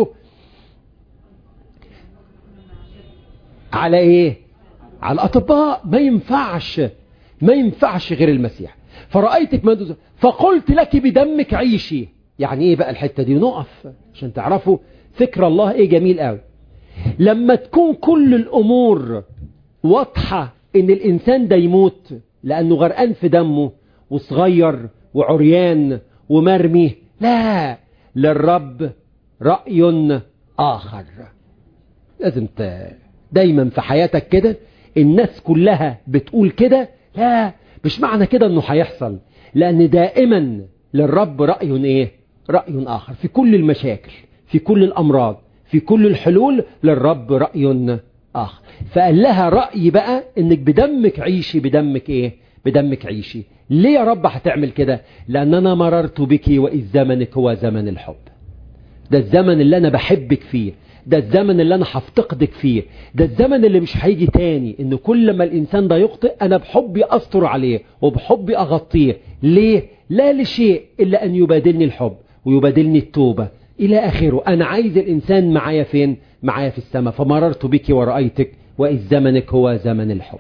على ايه؟ على الأطباء، ما ينفعش غير المسيح. فرأيتك مدوسة فقلت لك بدمك عيشي. يعني ايه بقى الحتة دي؟ نقف عشان تعرفوا فكر الله ايه جميل قوي. لما تكون كل الأمور واضحة ان الإنسان ده يموت لأنه غرقان في دمه وصغير وعريان ومرمي، لا، للرب رأي آخر. لازم دايما في حياتك كده الناس كلها بتقول كده، لا، مش معنى كده انه هيحصل، لان دائما للرب رأي ايه؟ رأي آخر في كل المشاكل، في كل الأمراض، في كل الحلول، للرب رأي آخر. فقال لها رأي بقى انك بدمك عيشي. بدمك ايه؟ بدمك عيشي. ليه يا رب هتعمل كده؟ لأن أنا مررت بك وإذ زمنك هو زمن الحب. ده الزمن اللي أنا بحبك فيه، ده الزمن اللي أنا هفتقدك فيه، ده الزمن اللي مش هيجي تاني. إن كل ما الإنسان ده يخطئ أنا بحبي أستر عليه وبحبي أغطيه. ليه؟ لا لشيء إلا أن يبادلني الحب ويبادلني التوبة إلى آخره. أنا عايز الإنسان معايا فين؟ معايا في السماء. فمررت بك ورأيتك وإذ زمنك هو زمن الحب.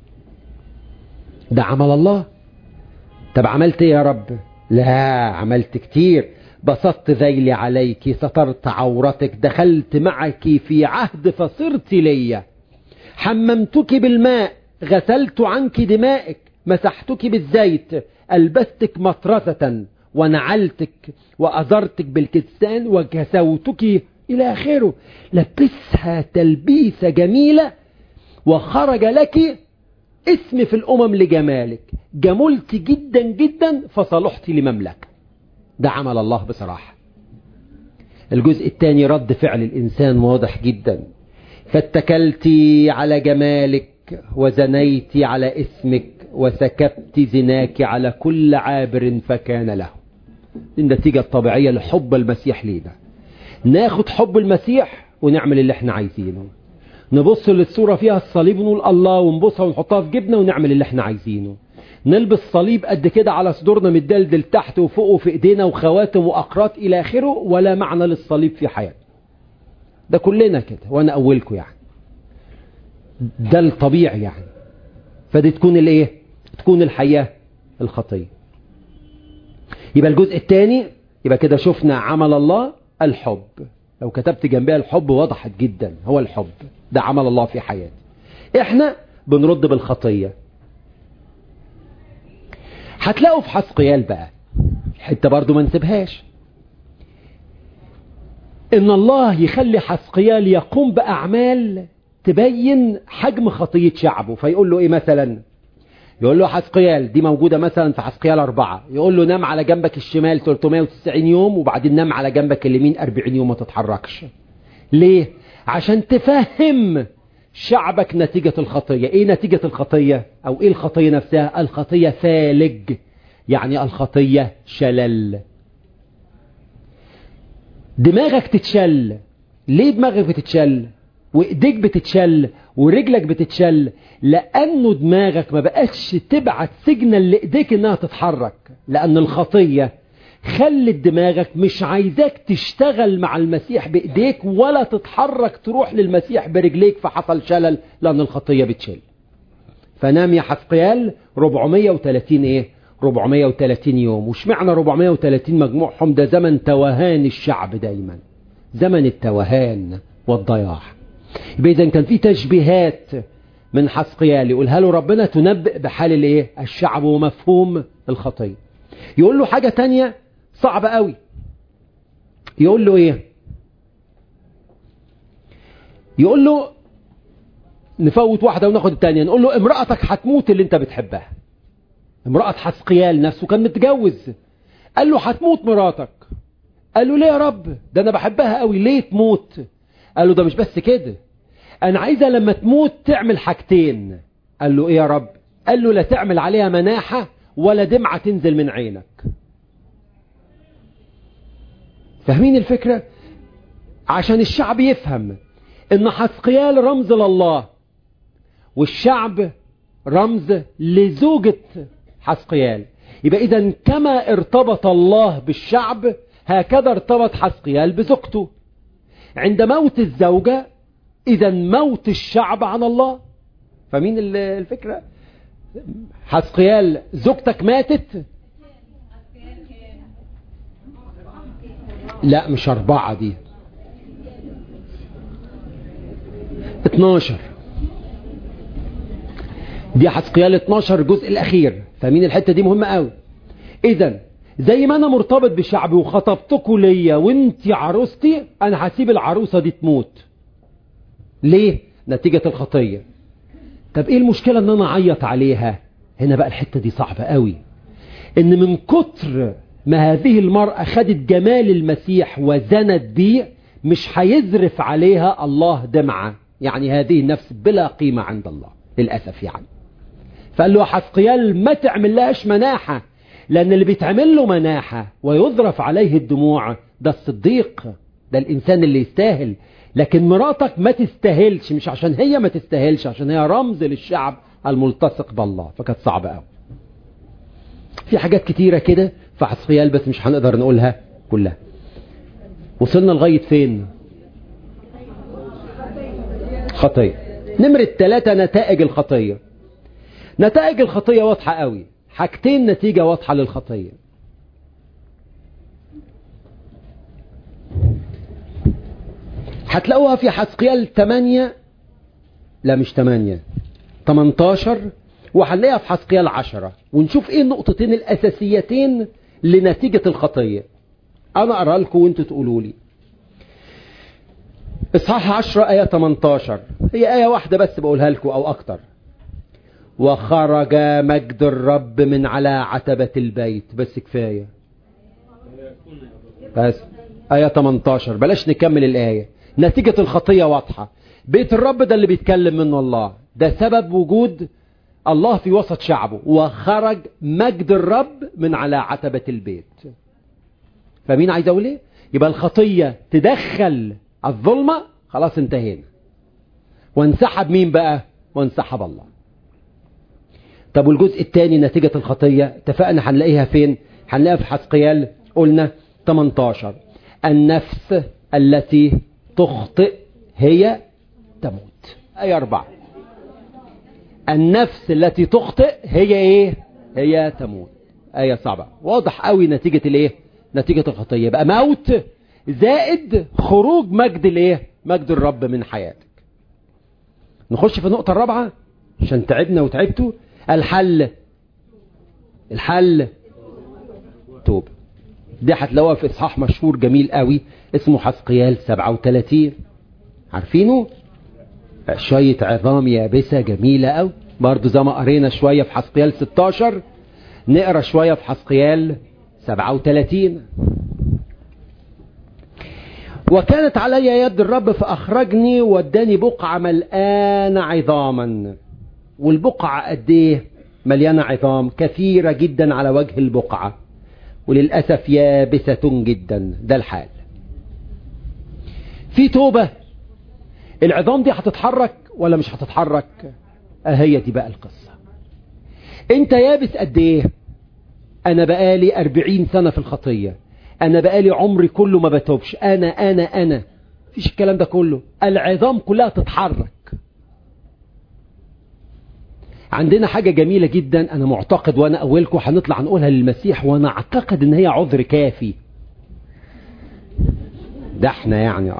ده عمل الله. طب عملت ايه يا رب؟ لا، عملت كتير. بسطت ذيلي عليك، سترت عورتك، دخلت معك في عهد فصرت لي، حممتك بالماء، غسلت عنك دمائك، مسحتك بالزيت، ألبستك مطرزة ونعلتك وأزرتك بالكتسان وكسوتك إلى آخره. لبسها تلبيسة جميلة وخرج لك اسم في الأمم لجمالك، جملت جدا جدا فصلحت لمملكة. ده عمل الله بصراحة. الجزء الثاني رد فعل الإنسان واضح جدا. فاتكلت على جمالك وزنيت على اسمك وسكبت زناك على كل عابر فكان له. النتيجة الطبيعية لحب المسيح لينا. ناخد حب المسيح ونعمل اللي احنا عايزينه. نبص للصورة فيها الصليب ونقول الله ونبصها ونحطها في جبنا ونعمل اللي احنا عايزينه. نلبس صليب قد كده على صدورنا متدلدل تحت وفوق وفي ايدينا وخواتم واقراط الى اخره، ولا معنى للصليب في حياتنا. ده كلنا كده وانا اولكم يعني. ده الطبيعي يعني. فدي تكون الايه؟ تكون الحياة الخطية. يبقى الجزء الثاني، يبقى كده شفنا عمل الله الحب. لو كتبت جنبها الحب وضحت جدا، هو الحب ده عمل الله في حياتي. احنا بنرد بالخطية. هتلاقوا في حسقيال بقى حتى برضو ما نسيبهاش، ان الله يخلي حسقيال يقوم بأعمال تبين حجم خطية شعبه. فيقول له ايه مثلا؟ يقول له حزقيال، دي موجودة مثلا في حزقيال 4، يقول له نام على جنبك الشمال 390 يوم وبعدين نام على جنبك اليمين 40 يوم ما تتحركش. ليه؟ عشان تفهم شعبك نتيجة الخطية. ايه نتيجة الخطية؟ او ايه الخطية نفسها؟ الخطية فالج، يعني الخطية شلل. دماغك تتشل. ليه دماغك بتتشل وايديك بتتشل ورجلك بتتشل؟ لانه دماغك ما بقتش تبعت سيجنال لايديك انها تتحرك، لان الخطية خلت دماغك مش عايزاك تشتغل مع المسيح بايديك ولا تتحرك تروح للمسيح برجليك، فحصل شلل لان الخطية بتشل. فنام يا حزقيال 430 ايه؟ 430 يوم. وش معنى 430 مجموعهم؟ ده زمن توهان الشعب، دايما زمن التوهان والضياع. يبقى إذن كان في تشبيهات من حزقيال يقولها له ربنا تنبئ بحال الايه؟ الشعب ومفهوم الخطية. يقول له حاجة تانية صعبة قوي. يقول له ايه؟ يقول له نفوت واحدة وناخد التانية. نقول له امرأتك هتموت اللي انت بتحبها. امرأة حزقيال نفسه كان متجوز، قال له هتموت مراتك. قال له ليه يا رب؟ ده انا بحبها قوي، ليه تموت؟ قال له ده مش بس كده، انا عايزة لما تموت تعمل حاجتين. قال له ايه يا رب؟ قال له لا تعمل عليها مناحة ولا دمعة تنزل من عينك. فاهمين الفكرة؟ عشان الشعب يفهم ان حزقيال رمز لله والشعب رمز لزوجة حزقيال. يبقى إذن كما ارتبط الله بالشعب هكذا ارتبط حزقيال بزوجته. عند موت الزوجة إذن موت الشعب عن الله. فمين الفكرة؟ حزقيال زوجتك ماتت؟ لا مش 4، دي 12. دي حزقيال 12 الجزء الأخير. فمين الحتة دي مهمة قوي. إذن زي ما أنا مرتبط بشعبي وخطبتكوا ليا وانتي عروستي، أنا هسيب العروسة دي تموت. ليه؟ نتيجة الخطية. طب إيه المشكلة أن أنا أعيط عليها؟ هنا بقى الحتة دي صعبة قوي. إن من كتر ما هذه المرأة خدت جمال المسيح وزنت بيه مش هيزرف عليها الله دمعة. يعني هذه النفس بلا قيمة عند الله للأسف يعني. فقال له حزقيال ما تعمل لهاش مناحة، لأن اللي بيتعمل له مناحة ويذرف عليه الدموع ده الصديق، ده الإنسان اللي يستاهل. لكن مراتك ما تستاهلش، مش عشان هي ما تستاهلش، عشان هي رمز للشعب الملتصق بالله. فكانت صعبة قوي. في حاجات كتيرة كده في حزقيال بس مش هنقدر نقولها كلها. وصلنا لغاية فين؟ خطية. نمرة 3 نتائج الخطية. نتائج الخطية واضحة قوي. حاجتين نتيجة واضحة للخطية. هتلاقوها في حزقيال 8، لا مش 8، 18، وهنلاقيها في حزقيال 10. ونشوف ايه النقطتين الأساسيتين لنتيجة الخطية. أنا أقرأ لكم وانتوا تقولوا لي. إصحاح 10 آية 18، هي آية واحدة بس بقولها لكم أو أكتر. وخرج مجد الرب من على عتبة البيت. بس كفاية بس آية 18، بلاش نكمل الآية. نتيجة الخطية واضحة. بيت الرب ده اللي بيتكلم منه الله، ده سبب وجود الله في وسط شعبه. وخرج مجد الرب من على عتبة البيت. فمين عايز أقول ايه؟ يبقى الخطية تدخل الظلمة، خلاص انتهينا. وانسحب مين بقى؟ وانسحب الله. طب والجزء الثاني نتيجة الخطية اتفقنا هنلاقيها فين؟ هنلاقيها في حزقيال قلنا 18. النفس التي تخطئ هي تموت. آية 4. النفس التي تخطئ هي ايه؟ هي تموت. آية صعبة. واضح قوي نتيجة الايه؟ نتيجة الخطية بقى موت زائد خروج مجد الايه؟ مجد الرب من حياتك. نخش في النقطة الرابعة عشان تعبنا وتعبتوا. الحل توب. دي هتلاقوها في إصحاح مشهور جميل قوي اسمه حزقيال 37. عارفينه؟ شوية عظام يابسة جميلة أوي. برضو زي ما قرينا شوية في حزقيال 16 نقرأ شوية في حزقيال 37. وكانت علي يد الرب فأخرجني واداني بقعة ملآنة عظاما. والبقعة قد ايه مليانة عظام؟ كثيرة جدا على وجه البقعة، وللأسف يابسة جدا. ده الحال. في توبة، العظام دي هتتحرك ولا مش هتتحرك؟ هي دي بقى القصة. انت يابس قد ايه؟ انا بقالي 40 سنة في الخطية، انا بقالي عمري كله ما بتوبش، انا فيش الكلام ده كله. العظام كلها تتحرك. عندنا حاجة جميلة جدا انا معتقد، وانا اولكم هنطلع نقولها للمسيح، وانا اعتقد ان هي عذر كافي. ده احنا يعني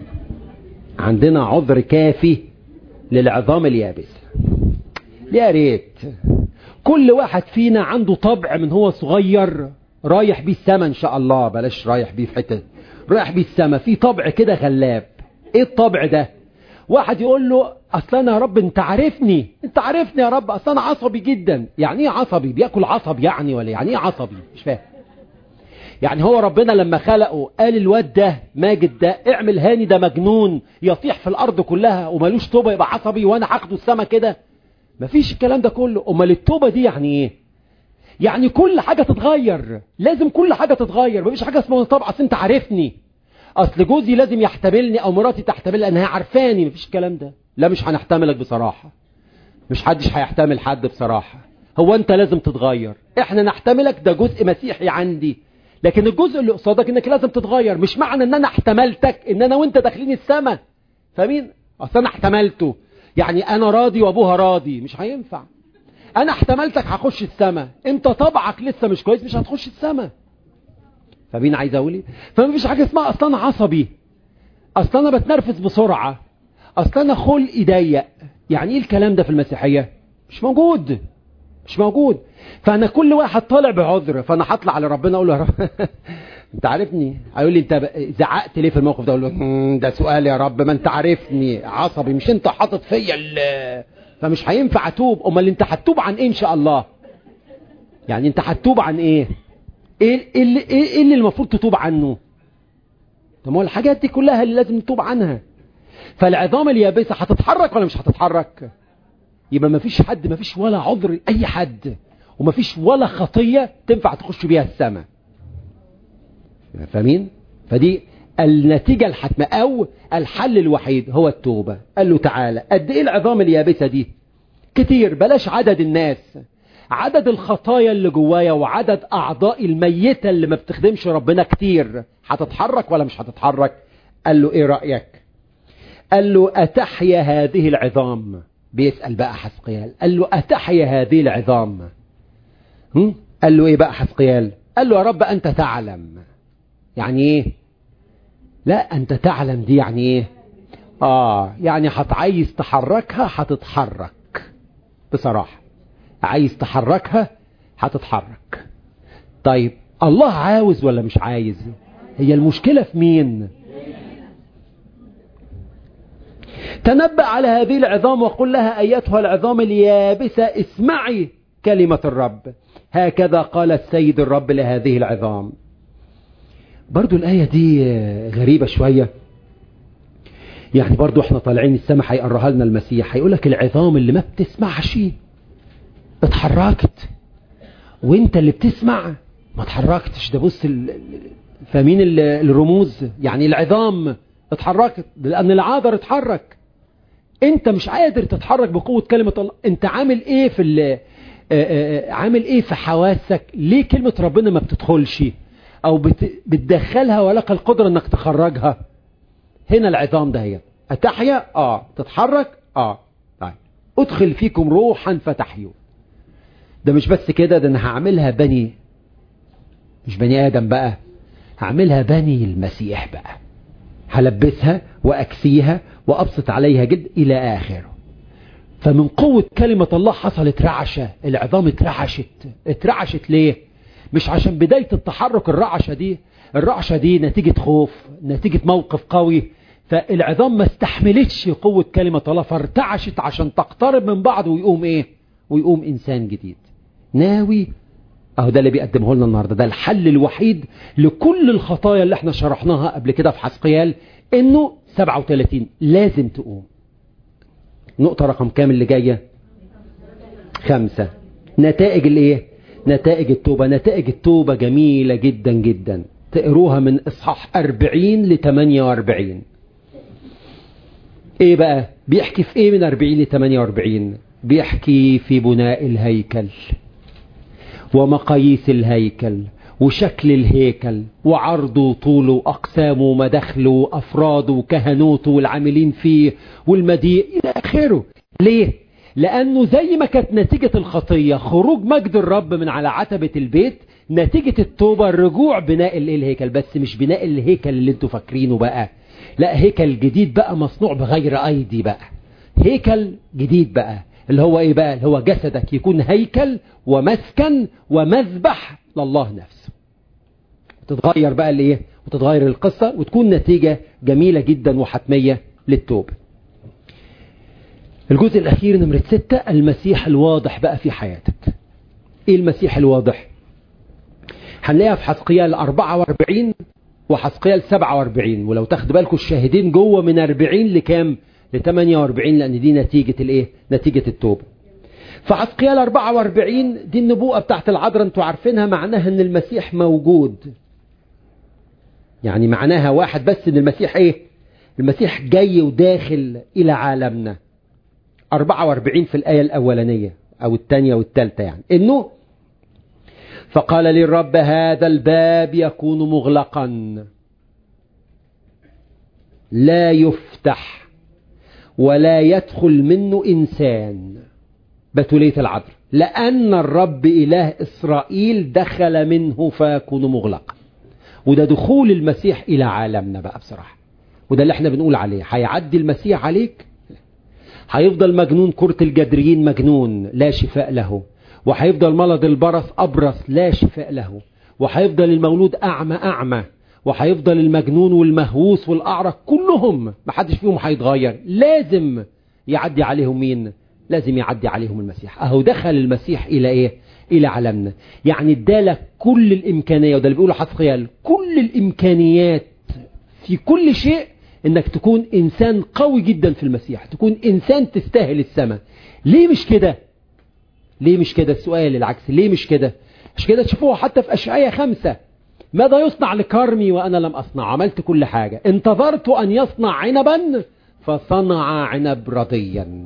عندنا عذر كافي للعظام اليابسة. يا ريت كل واحد فينا عنده طبع من هو صغير رايح بيه السما ان شاء الله، بلاش رايح بيه في حتة، رايح بيه السما. في طبع كده غلاب. ايه الطبع ده؟ واحد يقول له اصل انا يا رب انت عارفني يا رب، اصل انا عصبي جدا. يعني ايه عصبي؟ بياكل عصب يعني ولا يعني ايه عصبي؟ مش فاهم. يعني هو ربنا لما خلقه قال الواد ده ماجد ده اعمل هاني ده مجنون يطيح في الارض كلها ومالوش توبة يبقى عصبي وانا هاخده السما كده؟ مفيش الكلام ده كله. امال التوبة دي يعني ايه؟ يعني كل حاجة تتغير. لازم كل حاجة تتغير. مفيش حاجة اسمها طبعا اصل انت عارفني، اصل جوزي لازم يحتملني او مراتي تحتمل لانها عارفاني. مفيش الكلام ده. لا مش هنحتملك بصراحة، مش حدش هيحتمل حد بصراحة. هو انت لازم تتغير. احنا نحتملك ده جزء مسيحي عندي، لكن الجزء اللي قصادك انك لازم تتغير. مش معنى ان انا احتملتك ان انا وانت داخلين السما. فاهمين؟ اصل انا احتملته يعني انا راضي وابوها راضي، مش هينفع. انا احتملتك هخش السما، انت طبعك لسه مش كويس مش هتخش السما. فمين عايز اقول ايه؟ فمفيش حاجه اسمها اصل انا عصبي، اصل انا بتنرفز بسرعه، اصل انا خلقي ضيق. يعني ايه الكلام ده في المسيحيه؟ مش موجود، مش موجود. فانا كل واحد طالع بعذر، فانا هطلع على ربنا اقول له يا رب انت عارفني. هيقول لي انت زعقت ليه في الموقف ده؟ اقول له ده سؤال يا رب، ما انت عارفني عصبي، مش انت حاطط فيا فمش هينفع اتوب. امال انت هتتوب عن ايه ان شاء الله؟ يعني انت هتتوب عن ايه؟ ايه اللي المفروض تتوب عنه؟ طب ما الحاجات دي كلها اللي لازم نتوب عنها. فالعظام اليابسة هتتحرك ولا مش هتتحرك؟ يبقى مفيش حد، مفيش ولا عذر اي حد، ومفيش ولا خطية تنفع تخش بيها السماء. فاهمين؟ فدي النتيجة الحتمة او الحل الوحيد هو التوبة. قال له تعالى. قد ايه العظام اليابسة دي؟ كتير. بلاش عدد الناس، عدد الخطايا اللي جوايا وعدد اعضاء الميتة اللي ما بتخدمش ربنا كتير. هتتحرك ولا مش هتتحرك؟ قال له ايه رأيك؟ قال له أتحيا هذه العظام؟ بيسأل بقى حزقيال. قال له أتحيا هذه العظام؟ قال له ايه بقى حزقيال؟ قال له يا رب أنت تعلم. يعني ايه؟ لا أنت تعلم دي يعني ايه؟ يعني عايز تحركها هتتحرك. بصراحة عايز تحركها هتتحرك. طيب الله عاوز ولا مش عايز؟ هي المشكلة في مين؟ تنبأ على هذه العظام وقل لها أيتها العظام اليابسة اسمعي كلمة الرب، هكذا قال السيد الرب لهذه العظام. برضو الآية دي غريبة شوية. يعني برضو احنا طالعين السماء هيقرها لنا المسيح، هيقولك العظام اللي ما بتسمعش اتحركت، وانت اللي بتسمع ما اتحركتش. ده بص فاهمين الرموز؟ يعني العظام اتحركت لأن العاذر اتحرك. انت مش قادر تتحرك بقوة كلمة الله. انت عامل ايه عامل ايه في حواسك؟ ليه كلمة ربنا ما بتدخلش او بتدخلها ولك القدرة انك تخرجها؟ هنا العظام ده هي اتحيا تتحرك. طيب ادخل فيكم روحا فتحيوا. ده مش بس كده، ده انا هعملها بني، مش بني ادم بقى، هعملها بني المسيح بقى. هلبسها واكسيها وابسط عليها جد الى اخره. فمن قوة كلمة الله حصلت رعشة. العظام اترعشت ليه؟ مش عشان بداية التحرك الرعشة دي نتيجة خوف، نتيجة موقف قوي. فالعظام ما استحملتش قوة كلمة الله فارتعشت عشان تقترب من بعض ويقوم ايه؟ ويقوم انسان جديد ناوي. اهو ده اللي بيقدمه لنا النهاردة، ده الحل الوحيد لكل الخطايا اللي احنا شرحناها قبل كده في حزقيال، انه 37 لازم تقوم. نقطة رقم كام اللي جاية؟ 5. نتائج الايه؟ نتائج التوبة. نتائج التوبة جميلة جدا جدا، تقروها من اصحاح 40 ل 48. ايه بقى بيحكي في ايه من 40 ل 48؟ بيحكي في بناء الهيكل ومقاييس الهيكل وشكل الهيكل وعرضه وطوله وأقسامه ومداخله وأفراده وكهنوته والعاملين فيه والمديء إلى آخره. ليه؟ لأنه زي ما كانت نتيجة الخطية خروج مجد الرب من على عتبة البيت، نتيجة التوبة الرجوع بناء الهيكل، بس مش بناء الهيكل اللي انتوا فاكرينه بقى، لا هيكل جديد بقى مصنوع بغير أيدي بقى، هيكل جديد بقى اللي هو ايه بقى؟ اللي هو جسدك يكون هيكل ومسكن ومذبح لله نفسه. تتغير بقى الايه؟ وتتغير القصة وتكون نتيجة جميلة جدا وحتمية للتوبة. الجزء الأخير نمرة 6، المسيح الواضح بقى في حياتك. ايه المسيح الواضح؟ هنلاقيها في حزقيال 44 وحزقيال 47، ولو تاخد بالكم الشاهدين جوه من 40 لكام؟ ل 48، لأن دي نتيجة الايه؟ نتيجة التوبة. فحزقيال 44 دي النبوءة بتاعت العذراء، انتوا عارفينها، معناها ان المسيح موجود، يعني معناها واحد بس، ان المسيح ايه؟ المسيح جاي وداخل الى عالمنا. 44 في الآية الأولانية او الثانية والثالثة، يعني انه فقال لي الرب هذا الباب يكون مغلقا لا يفتح ولا يدخل منه إنسان. بتولية العذراء، لأن الرب إله إسرائيل دخل منه فيكون مغلقا. وده دخول المسيح إلى عالمنا بقى بصراحة، وده اللي احنا بنقول عليه. هيعدي المسيح عليك، هيفضل مجنون كرة الجدريين مجنون لا شفاء له، وهيفضل مرض البرص أبرص لا شفاء له، وهيفضل المولود أعمى أعمى، وهيفضل المجنون والمهووس والأعرج كلهم محدش فيهم هيتغير. لازم يعدي عليهم مين؟ لازم يعدي عليهم المسيح. اهو دخل المسيح الى ايه؟ الى عالمنا، يعني ادالك كل الامكانية، وده اللي بيقوله حزقيال، كل الامكانيات في كل شيء انك تكون انسان قوي جدا في المسيح، تكون انسان تستاهل السماء. ليه مش كده؟ ليه مش كده؟ السؤال العكس، ليه مش كده؟ مش كده تشوفوها حتى في أشعياء 5، ماذا يصنع لكرمي وأنا لم أصنع؟ عملت كل حاجة. انتظرت أن يصنع عنبا فصنع عنب رضيا.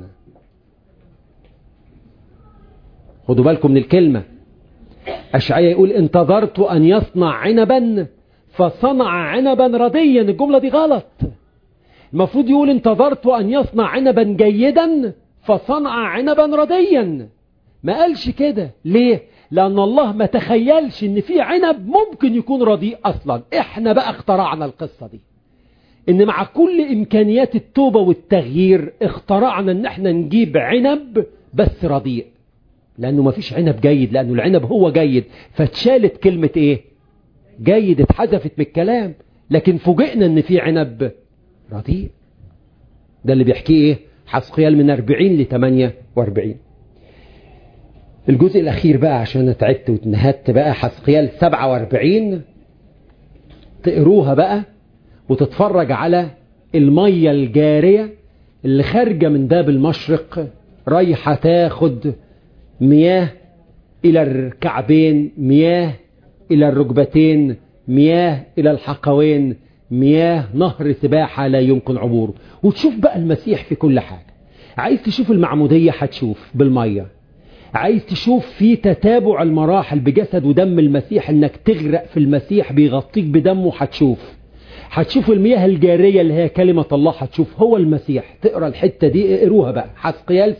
خدوا بالكم من الكلمة، أشعياء يقول انتظرت أن يصنع عنبا فصنع عنبا رضيا. الجملة دي غلط، المفروض يقول انتظرت أن يصنع عنبا جيدا فصنع عنبا رضيا. ما قالش كده. ليه؟ لأن الله ما تخيلش ان في عنب ممكن يكون رديء أصلا. احنا بقى اخترعنا القصة دي، ان مع كل إمكانيات التوبة والتغيير اخترعنا ان احنا نجيب عنب بس رديء، لأنه ما فيش عنب جيد، لأنه العنب هو جيد، فتشالت كلمة ايه؟ جيد، اتحذفت من الكلام، لكن فوجئنا ان في عنب رديء. ده اللي بيحكيه ايه؟ حزقيال من 40 ل 48. الجزء الأخير بقى عشان تعبت واتنهدت بقى، حزقيال 47 تقروها بقى وتتفرج على المية الجارية اللي خارجة من باب المشرق رايحة تاخد مياه إلى الكعبين، مياه إلى الركبتين، مياه إلى الحقوين، مياه نهر سباحة لا يمكن عبوره. وتشوف بقى المسيح في كل حاجة. عايز تشوف المعمودية هتشوف بالمية، عايز تشوف في تتابع المراحل بجسد ودم المسيح، انك تغرق في المسيح بيغطيك بدمه، هتشوف المياه الجارية اللي هي كلمة الله، هتشوف هو المسيح. تقرأ الحتة دي، اقروها بقى، حزقيال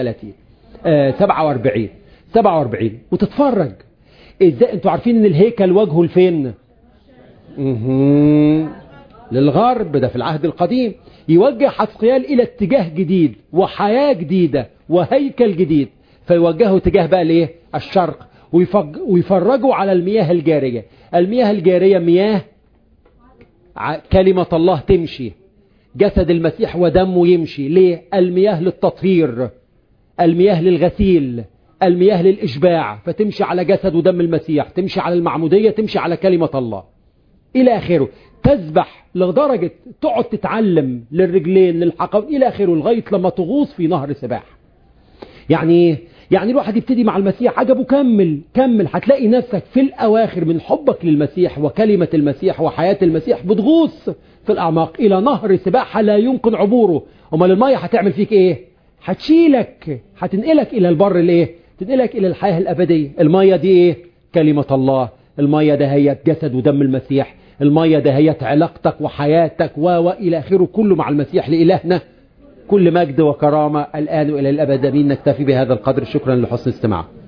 47 وتتفرج ازاي. انتوا عارفين ان الهيكل وجهه لفين؟ للغرب، ده في العهد القديم. يوجه حزقيال الى اتجاه جديد وحياة جديدة وهيكل جديد، فيوجهوا اتجاه بقى ليه؟ الشرق، ويفرجوا على المياه الجارية. المياه الجارية مياه كلمة الله تمشي، جسد المسيح ودمه يمشي. ليه؟ المياه للتطهير، المياه للغسيل، المياه للإشباع، فتمشي على جسد ودم المسيح، تمشي على المعمودية، تمشي على كلمة الله إلى آخره. تسبح لدرجة تقعد تتعلم للرجلين للحقب إلى آخره لغاية لما تغوص في نهر سباح. يعني الواحد يبتدي مع المسيح عجبه، كمل هتلاقي نفسك في الأواخر من حبك للمسيح وكلمة المسيح وحياة المسيح بتغوص في الأعماق إلى نهر سباحة لا يمكن عبوره. أمال المية هتعمل فيك إيه؟ هتشيلك، هتنقلك إلى البر الإيه؟ تنقلك إلى الحياة الأبدية. المية دي إيه؟ كلمة الله. المية ده هي جسد ودم المسيح. المية ده هي علاقتك وحياتك وإلى آخره كله مع المسيح. لإلهنا كل مجد وكرامة الآن وإلى الأبد. أمين. نكتفي بهذا القدر. شكرا لحسن استماعكم.